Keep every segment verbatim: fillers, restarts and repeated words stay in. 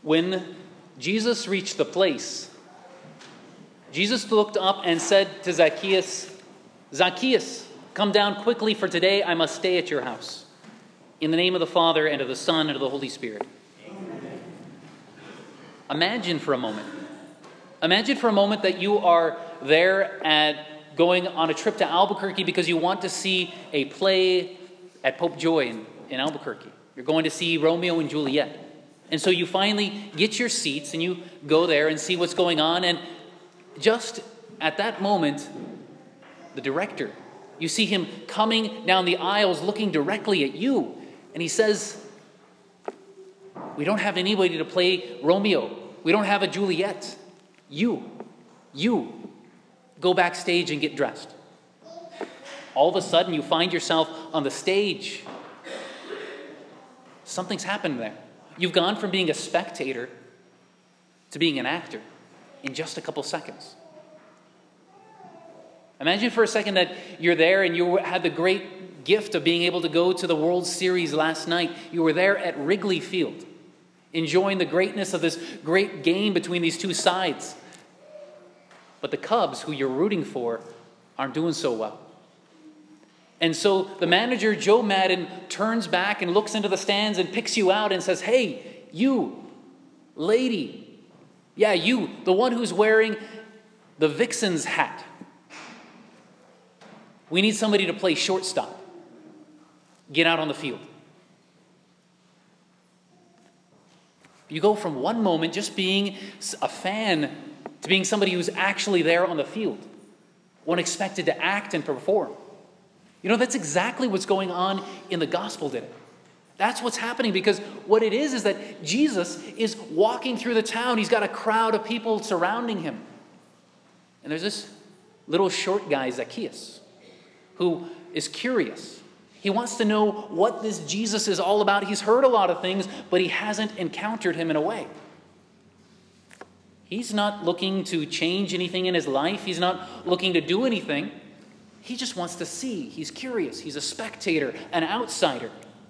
When Jesus reached the place, Jesus looked up and said to Zacchaeus, Zacchaeus, come down quickly, for today I must stay at your house. In the name of the Father, and of the Son, and of the Holy Spirit. Amen. Imagine for a moment. Imagine for a moment that you are there at going on a trip to Albuquerque because you want to see a play at Pope Joy in, in Albuquerque. You're going to see Romeo and Juliet. And so you finally get your seats and you go there and see what's going on. And just at that moment, the director, you see him coming down the aisles looking directly at you. And he says, we don't have anybody to play Romeo. We don't have a Juliet. You, you, go backstage and get dressed. All of a sudden, you find yourself on the stage. Something's happened there. You've gone from being a spectator to being an actor in just a couple seconds. Imagine for a second that you're there and you had the great gift of being able to go to the World Series last night. You were there at Wrigley Field, enjoying the greatness of this great game between these two sides. But the Cubs, who you're rooting for, aren't doing so well. And so the manager, Joe Madden, turns back and looks into the stands and picks you out and says, hey, you, lady, yeah, you, the one who's wearing the Vixens hat. We need somebody to play shortstop. Get out on the field. You go from one moment just being a fan to being somebody who's actually there on the field. One expected to act and perform. You know, that's exactly what's going on in the gospel today. That's what's happening, because what it is is that Jesus is walking through the town. He's got a crowd of people surrounding him. And there's this little short guy, Zacchaeus, who is curious. He wants to know what this Jesus is all about. He's heard a lot of things, but he hasn't encountered him in a way. He's not looking to change anything in his life. He's not looking to do anything. He just wants to see. He's curious. He's a spectator, an outsider.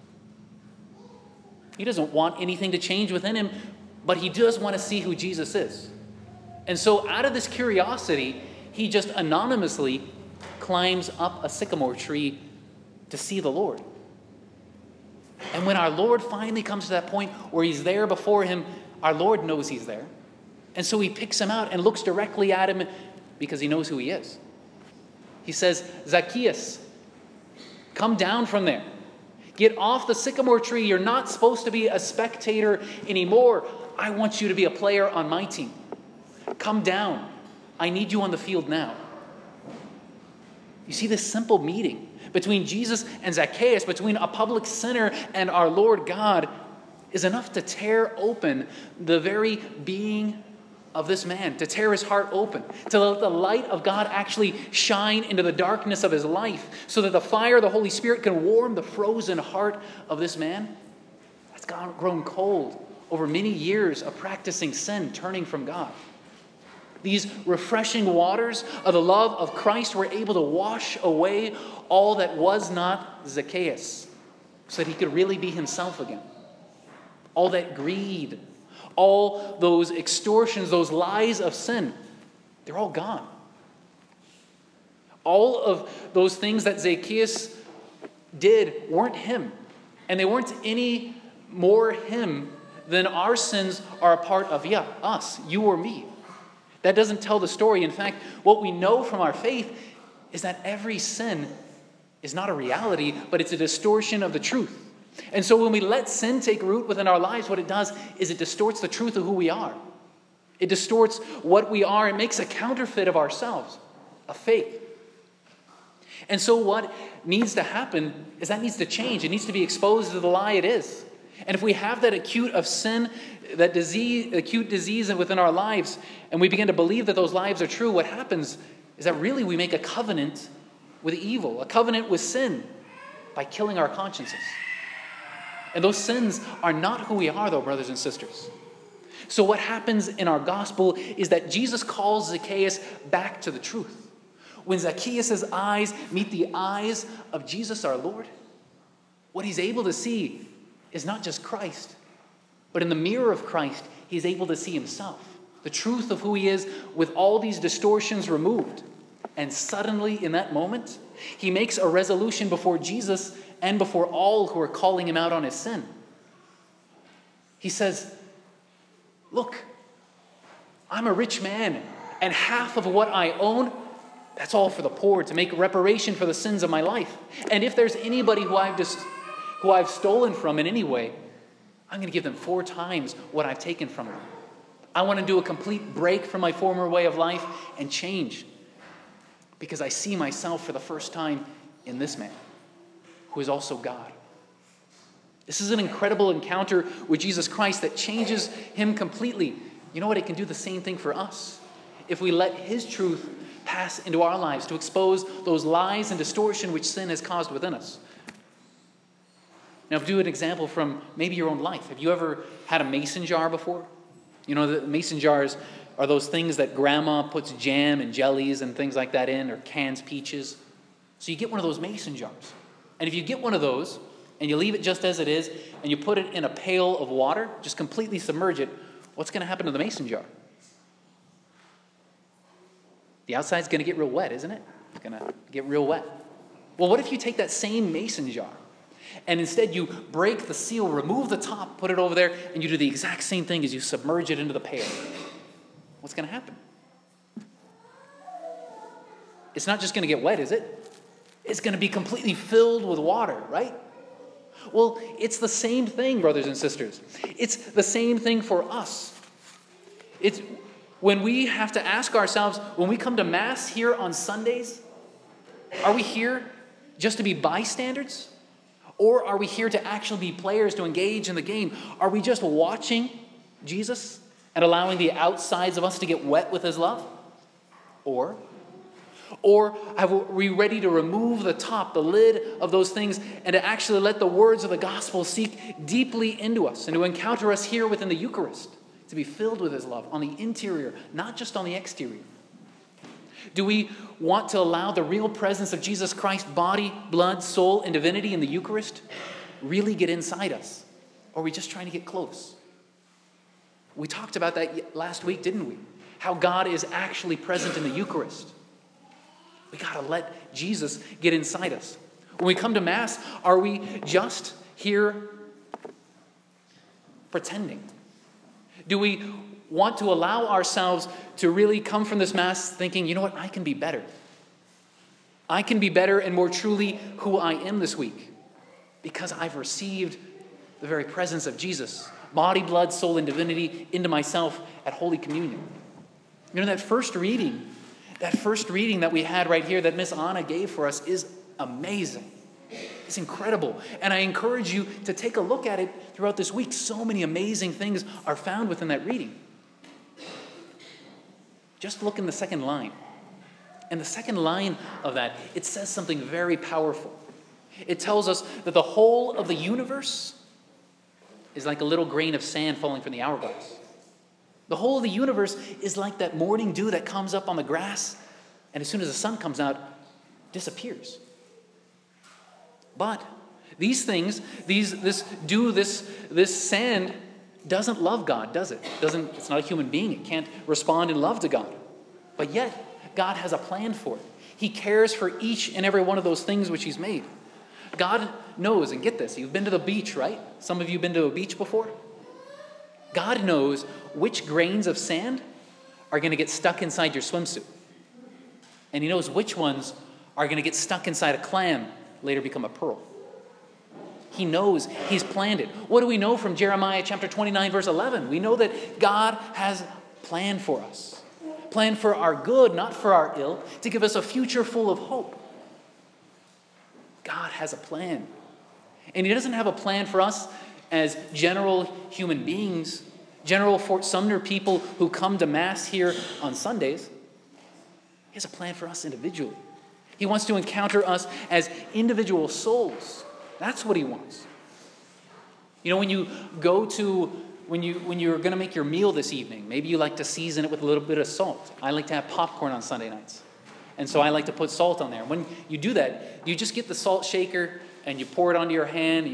He doesn't want anything to change within him, but he does want to see who Jesus is. And so out of this curiosity, he just anonymously climbs up a sycamore tree to see the Lord. And when our Lord finally comes to that point where he's there before him, our Lord knows he's there. And so he picks him out and looks directly at him because he knows who he is. He says, Zacchaeus, come down from there. Get off the sycamore tree. You're not supposed to be a spectator anymore. I want you to be a player on my team. Come down. I need you on the field now. You see, this simple meeting between Jesus and Zacchaeus, between a public sinner and our Lord God, is enough to tear open the very being of this man, to tear his heart open, to let the light of God actually shine into the darkness of his life, so that the fire of the Holy Spirit can warm the frozen heart of this man that's gone, grown cold over many years of practicing sin, turning from God. These refreshing waters of the love of Christ were able to wash away all that was not Zacchaeus, so that he could really be himself again. All that greed, all those extortions, those lies of sin, they're all gone. All of those things that Zacchaeus did weren't him. And they weren't any more him than our sins are a part of, yeah, us, you or me. That doesn't tell the story. In fact, what we know from our faith is that every sin is not a reality, but it's a distortion of the truth. And so when we let sin take root within our lives, what it does is it distorts the truth of who we are. It distorts what we are. It makes a counterfeit of ourselves, a fake. And so what needs to happen is that needs to change. It needs to be exposed to the lie it is. And if we have that acute of sin, that disease, acute disease within our lives, and we begin to believe that those lives are true, what happens is that really we make a covenant with evil, a covenant with sin, by killing our consciences. And those sins are not who we are, though, brothers and sisters. So what happens in our gospel is that Jesus calls Zacchaeus back to the truth. When Zacchaeus' eyes meet the eyes of Jesus our Lord, what he's able to see is not just Christ, but in the mirror of Christ, he's able to see himself, the truth of who he is, with all these distortions removed. And suddenly, in that moment, he makes a resolution before Jesus and before all who are calling him out on his sin. He says, look, I'm a rich man, and half of what I own, that's all for the poor, to make reparation for the sins of my life. And if there's anybody who I've just, who I've stolen from in any way, I'm going to give them four times what I've taken from them. I want to do a complete break from my former way of life and change, because I see myself for the first time in this man, who is also God. This is an incredible encounter with Jesus Christ that changes him completely. You know what? It can do the same thing for us if we let his truth pass into our lives to expose those lies and distortion which sin has caused within us. Now, do an example from maybe your own life. Have you ever had a mason jar before? You know, the mason jars are those things that grandma puts jam and jellies and things like that in, or cans peaches. So you get one of those mason jars. And if you get one of those and you leave it just as it is and you put it in a pail of water, just completely submerge it, what's going to happen to the mason jar? The outside's going to get real wet, isn't it? It's going to get real wet. Well, what if you take that same mason jar and instead you break the seal, remove the top, put it over there, and you do the exact same thing as you submerge it into the pail? What's going to happen? It's not just going to get wet, is it? It's going to be completely filled with water, right? Well, it's the same thing, brothers and sisters. It's the same thing for us. It's when we have to ask ourselves, when we come to Mass here on Sundays, are we here just to be bystanders? Or are we here to actually be players, to engage in the game? Are we just watching Jesus and allowing the outsides of us to get wet with his love? Or, or are we ready to remove the top, the lid of those things, and to actually let the words of the gospel seek deeply into us and to encounter us here within the Eucharist, to be filled with his love on the interior, not just on the exterior? Do we want to allow the real presence of Jesus Christ, body, blood, soul, and divinity in the Eucharist really get inside us? Or are we just trying to get close? We talked about that last week, didn't we? How God is actually present in the Eucharist. We got to let Jesus get inside us. When we come to Mass, are we just here pretending? Do we want to allow ourselves to really come from this Mass thinking, you know what, I can be better. I can be better and more truly who I am this week because I've received the very presence of Jesus, body, blood, soul, and divinity into myself at Holy Communion. You know, that first reading, that first reading that we had right here that Miss Anna gave for us is amazing. It's incredible. And I encourage you to take a look at it throughout this week. So many amazing things are found within that reading. Just look in the second line. And the second line of that, it says something very powerful. It tells us that the whole of the universe is like a little grain of sand falling from the hourglass. The whole of the universe is like that morning dew that comes up on the grass, and as soon as the sun comes out, disappears. But these things, these this dew, this this sand doesn't love God, does it? Doesn't, it's not a human being. It can't respond in love to God. But yet, God has a plan for it. He cares for each and every one of those things which he's made. God knows, and get this, you've been to the beach, right? Some of you have been to a beach before? God knows which grains of sand are going to get stuck inside your swimsuit. And he knows which ones are going to get stuck inside a clam, later become a pearl. He knows, he's planned it. What do we know from Jeremiah chapter twenty-nine, verse eleven? We know that God has planned for us. Planned for our good, not for our ill, to give us a future full of hope. God has a plan. And he doesn't have a plan for us as general human beings, general Fort Sumner people who come to Mass here on Sundays. He has a plan for us individually. He wants to encounter us as individual souls. That's what he wants. You know, when you go to, when, you, when you're going to make your meal this evening, maybe you like to season it with a little bit of salt. I like to have popcorn on Sunday nights. And so I like to put salt on there. When you do that, you just get the salt shaker and you pour it onto your hand, and you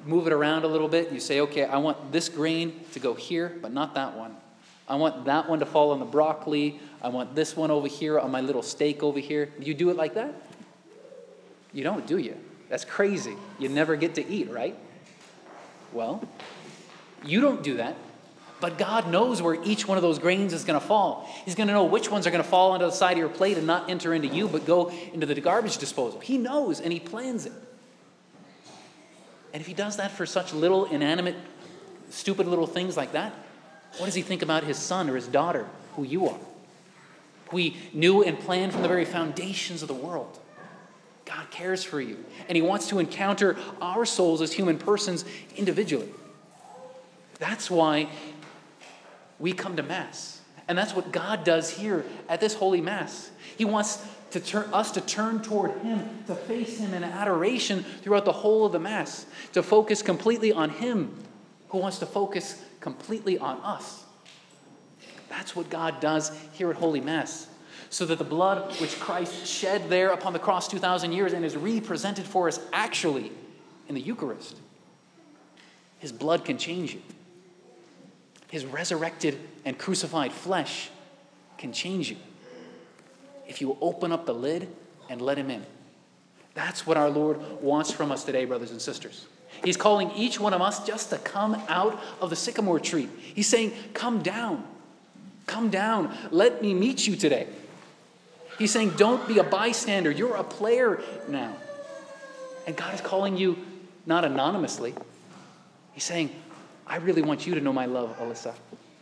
move it around a little bit. You say, okay, I want this grain to go here, but not that one. I want that one to fall on the broccoli. I want this one over here on my little steak over here. Do you do it like that? You don't, do you? That's crazy. You never get to eat, right? Well, you don't do that. But God knows where each one of those grains is going to fall. He's going to know which ones are going to fall onto the side of your plate and not enter into you, but go into the garbage disposal. He knows, and he plans it. And if he does that for such little, inanimate, stupid little things like that, what does he think about his son or his daughter, who you are? Who he knew and planned from the very foundations of the world. God cares for you, and he wants to encounter our souls as human persons individually. That's why we come to Mass. And that's what God does here at this Holy Mass. He wants to turn us to turn toward him, to face him in adoration throughout the whole of the Mass, to focus completely on him who wants to focus completely on us. That's what God does here at Holy Mass. So that the blood which Christ shed there upon the cross two thousand years and is represented for us actually in the Eucharist, his blood can change you. His resurrected and crucified flesh can change you if you open up the lid and let him in. That's what our Lord wants from us today, brothers and sisters. He's calling each one of us just to come out of the sycamore tree. He's saying, come down. Come down. Let me meet you today. He's saying, don't be a bystander. You're a player now. And God is calling you not anonymously. He's saying, I really want you to know my love, Alyssa.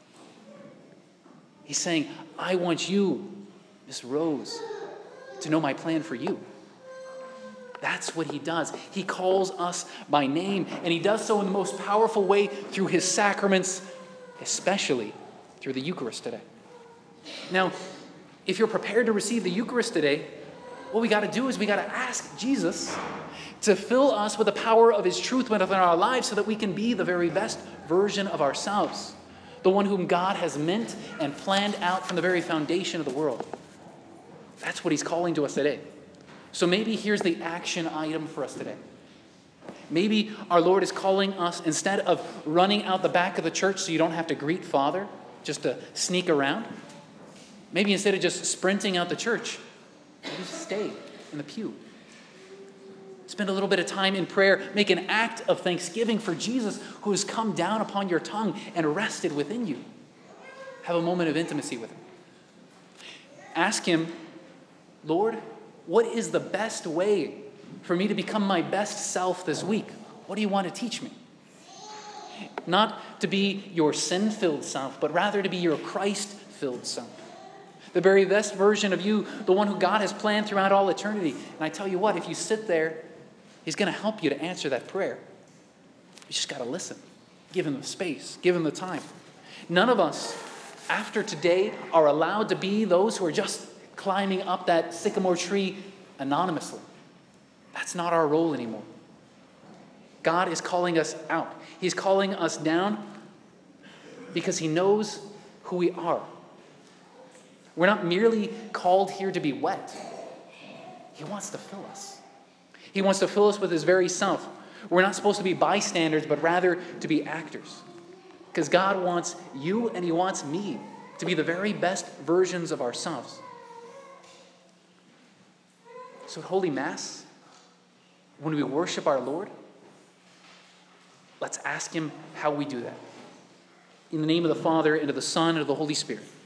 He's saying, I want you, Miss Rose, to know my plan for you. That's what he does. He calls us by name, and he does so in the most powerful way through his sacraments, especially through the Eucharist today. Now, if you're prepared to receive the Eucharist today, what we got to do is we got to ask Jesus to fill us with the power of his truth within our lives so that we can be the very best version of ourselves, the one whom God has meant and planned out from the very foundation of the world. That's what he's calling to us today. So maybe here's the action item for us today. Maybe our Lord is calling us, instead of running out the back of the church so you don't have to greet Father, just to sneak around, maybe instead of just sprinting out the church, maybe just stay in the pew. Spend a little bit of time in prayer. Make an act of thanksgiving for Jesus who has come down upon your tongue and rested within you. Have a moment of intimacy with him. Ask him, Lord, what is the best way for me to become my best self this week? What do you want to teach me? Not to be your sin-filled self, but rather to be your Christ-filled self. The very best version of you, the one who God has planned throughout all eternity. And I tell you what, if you sit there, he's going to help you to answer that prayer. You just got to listen. Give him the space. Give him the time. None of us, after today, are allowed to be those who are just climbing up that sycamore tree anonymously. That's not our role anymore. God is calling us out. He's calling us down because he knows who we are. We're not merely called here to be wet. He wants to fill us. He wants to fill us with his very self. We're not supposed to be bystanders, but rather to be actors. Because God wants you and he wants me to be the very best versions of ourselves. So at Holy Mass, when we worship our Lord, let's ask him how we do that. In the name of the Father, and of the Son, and of the Holy Spirit.